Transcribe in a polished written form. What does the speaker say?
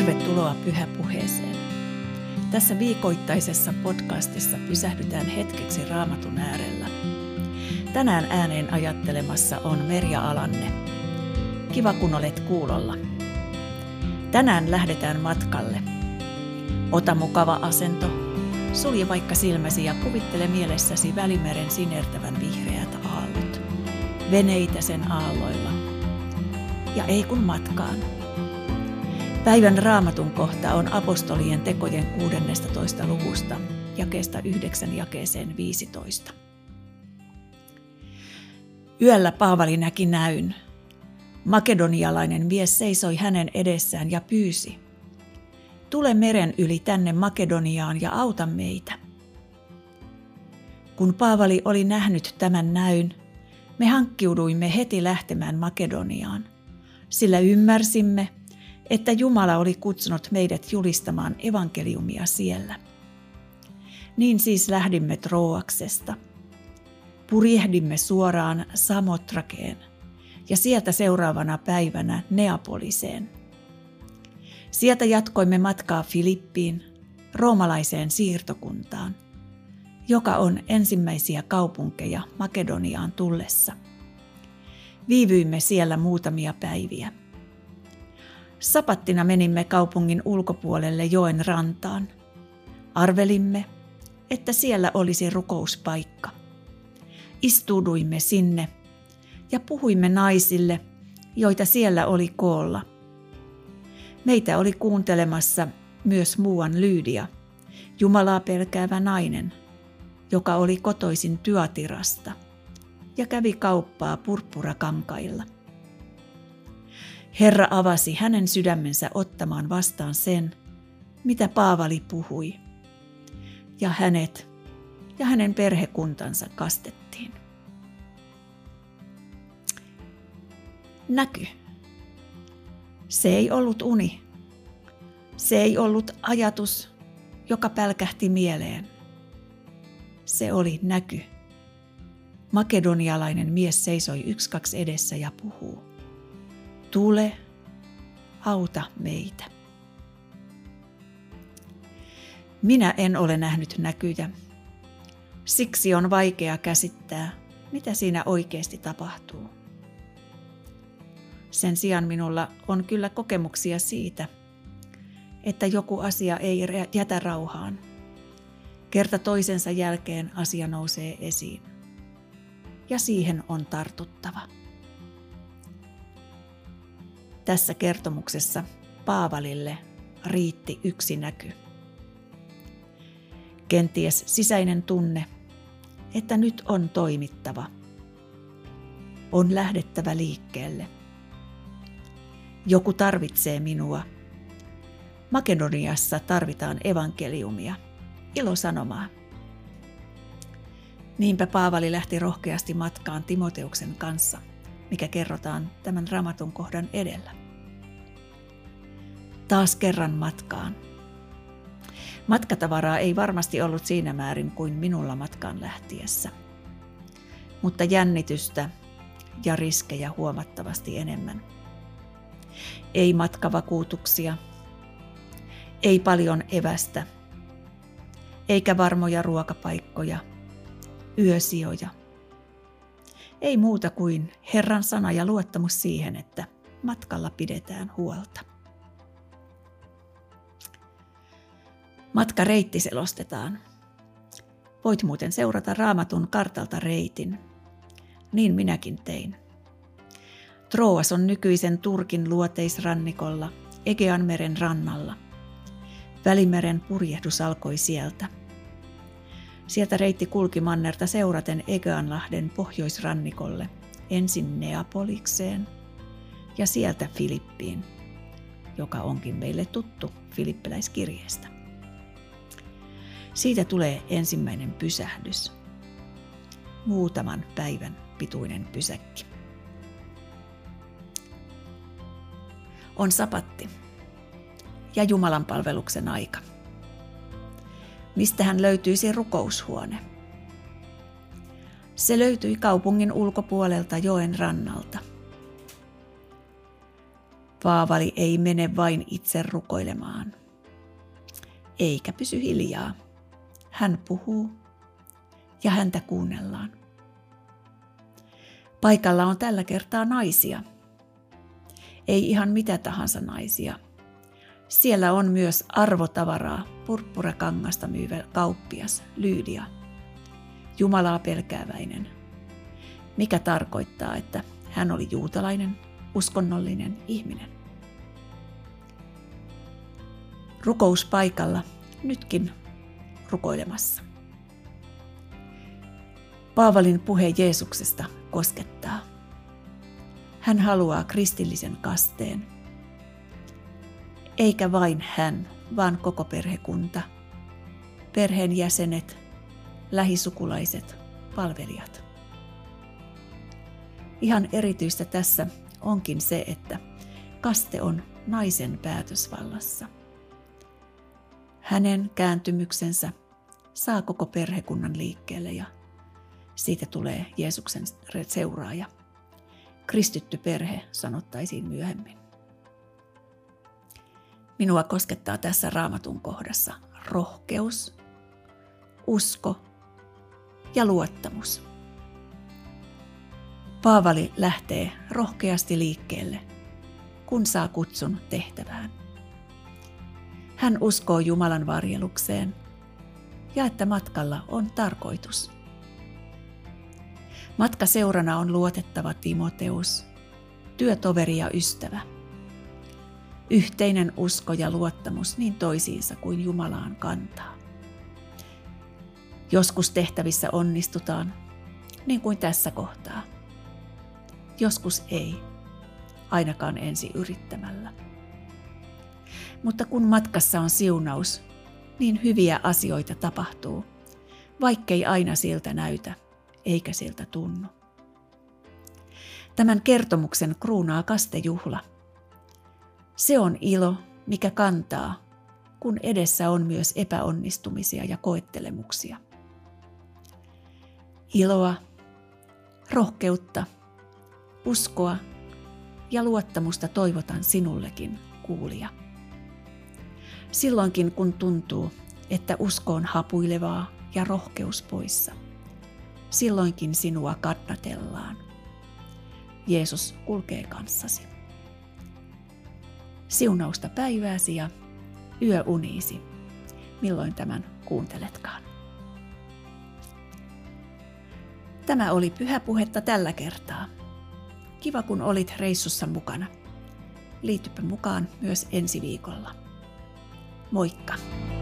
Tervetuloa Pyhäpuheeseen. Tässä viikoittaisessa podcastissa pysähdytään hetkeksi Raamatun äärellä. Tänään ääneen ajattelemassa on Merja Alanne. Kiva kun olet kuulolla. Tänään lähdetään matkalle. Ota mukava asento, sulje vaikka silmäsi ja kuvittele mielessäsi Välimeren sinertävän vihreät aallot. Veneitä sen aalloilla. Ja ei kun matkaan. Päivän Raamatun kohta on apostolien tekojen 16. luvusta, jakeesta 9 jakeeseen 15. Yöllä Paavali näki näyn. Makedonialainen mies seisoi hänen edessään ja pyysi: "Tule meren yli tänne Makedoniaan ja auta meitä." Kun Paavali oli nähnyt tämän näyn, me hankkiuduimme heti lähtemään Makedoniaan, sillä ymmärsimme, että Jumala oli kutsunut meidät julistamaan evankeliumia siellä. Niin siis lähdimme Troaksesta. Purjehdimme suoraan Samotrakeen ja sieltä seuraavana päivänä Neapoliseen. Sieltä jatkoimme matkaa Filippiin, roomalaiseen siirtokuntaan, joka on ensimmäisiä kaupunkeja Makedoniaan tullessa. Viivyimme siellä muutamia päiviä. Sapattina menimme kaupungin ulkopuolelle joen rantaan. Arvelimme, että siellä olisi rukouspaikka. Istuuduimme sinne ja puhuimme naisille, joita siellä oli koolla. Meitä oli kuuntelemassa myös muuan Lyydia, Jumalaa pelkäävä nainen, joka oli kotoisin Tyatirasta ja kävi kauppaa purppurakankailla. Herra avasi hänen sydämensä ottamaan vastaan sen, mitä Paavali puhui, ja hänet ja hänen perhekuntansa kastettiin. Näky. Se ei ollut uni. Se ei ollut ajatus, joka pälkähti mieleen. Se oli näky. Makedonialainen mies seisoi 1-2 edessä ja puhuu: "Tule, auta meitä." Minä en ole nähnyt näkyjä. Siksi on vaikea käsittää, mitä siinä oikeasti tapahtuu. Sen sijaan minulla on kyllä kokemuksia siitä, että joku asia ei jätä rauhaan. Kerta toisensa jälkeen asia nousee esiin. Ja siihen on tartuttava. Tässä kertomuksessa Paavalille riitti yksi näky. Kenties sisäinen tunne, että nyt on toimittava. On lähdettävä liikkeelle. Joku tarvitsee minua. Makedoniassa tarvitaan evankeliumia, ilosanomaa. Niinpä Paavali lähti rohkeasti matkaan Timoteuksen kanssa, mikä kerrotaan tämän Raamatun kohdan edellä. Taas kerran matkaan. Matkatavaraa ei varmasti ollut siinä määrin kuin minulla matkaan lähtiessä, mutta jännitystä ja riskejä huomattavasti enemmän. Ei matkavakuutuksia, ei paljon evästä, eikä varmoja ruokapaikkoja, yösijoja. Ei muuta kuin Herran sana ja luottamus siihen, että matkalla pidetään huolta. Matkareitti selostetaan. Voit muuten seurata Raamatun kartalta reitin. Niin minäkin tein. Troas on nykyisen Turkin luoteisrannikolla, Egeanmeren rannalla. Välimeren purjehdus alkoi sieltä. Sieltä reitti kulki mannerta seuraten Egeanlahden pohjoisrannikolle, ensin Neapolikseen ja sieltä Filippiin, joka onkin meille tuttu filippiläiskirjeestä. Siitä tulee ensimmäinen pysähdys, muutaman päivän pituinen pysäkki. On sapatti ja Jumalan palveluksen aika. Mistähän löytyisi rukoushuone? Se löytyi kaupungin ulkopuolelta joen rannalta. Paavali ei mene vain itse rukoilemaan, eikä pysy hiljaa. Hän puhuu ja häntä kuunnellaan. Paikalla on tällä kertaa naisia. Ei ihan mitä tahansa naisia. Siellä on myös arvotavaraa, purppurakangasta myyvä kauppias Lydia, Jumalaa pelkääväinen, mikä tarkoittaa, että hän oli juutalainen, uskonnollinen ihminen. Rukouspaikalla nytkin rukoilemassa. Paavalin puhe Jeesuksesta koskettaa. Hän haluaa kristillisen kasteen. Eikä vain hän, vaan koko perhekunta, perheenjäsenet, lähisukulaiset, palvelijat. Ihan erityistä tässä onkin se, että kaste on naisen päätösvallassa. Hänen kääntymyksensä saa koko perhekunnan liikkeelle ja siitä tulee Jeesuksen seuraaja. Kristitty perhe sanottaisiin myöhemmin. Minua koskettaa tässä Raamatun kohdassa rohkeus, usko ja luottamus. Paavali lähtee rohkeasti liikkeelle, kun saa kutsun tehtävään. Hän uskoo Jumalan varjelukseen ja että matkalla on tarkoitus. Matkaseurana on luotettava Timoteus, työtoveri ja ystävä. Yhteinen usko ja luottamus niin toisiinsa kuin Jumalaan kantaa. Joskus tehtävissä onnistutaan, niin kuin tässä kohtaa. Joskus ei, ainakaan ensi yrittämällä. Mutta kun matkassa on siunaus, niin hyviä asioita tapahtuu, vaikkei aina siltä näytä eikä siltä tunnu. Tämän kertomuksen kruunaa kastejuhla. Se on ilo, mikä kantaa, kun edessä on myös epäonnistumisia ja koettelemuksia. Iloa, rohkeutta, uskoa ja luottamusta toivotan sinullekin, kuulija. Silloinkin kun tuntuu, että usko on hapuilevaa ja rohkeus poissa, silloinkin sinua kannatellaan. Jeesus kulkee kanssasi. Siunausta päivääsi ja yöuniisi, milloin tämän kuunteletkaan. Tämä oli Pyhäpuhetta tällä kertaa. Kiva kun olit reissussa mukana. Liitypä mukaan myös ensi viikolla. Moikka!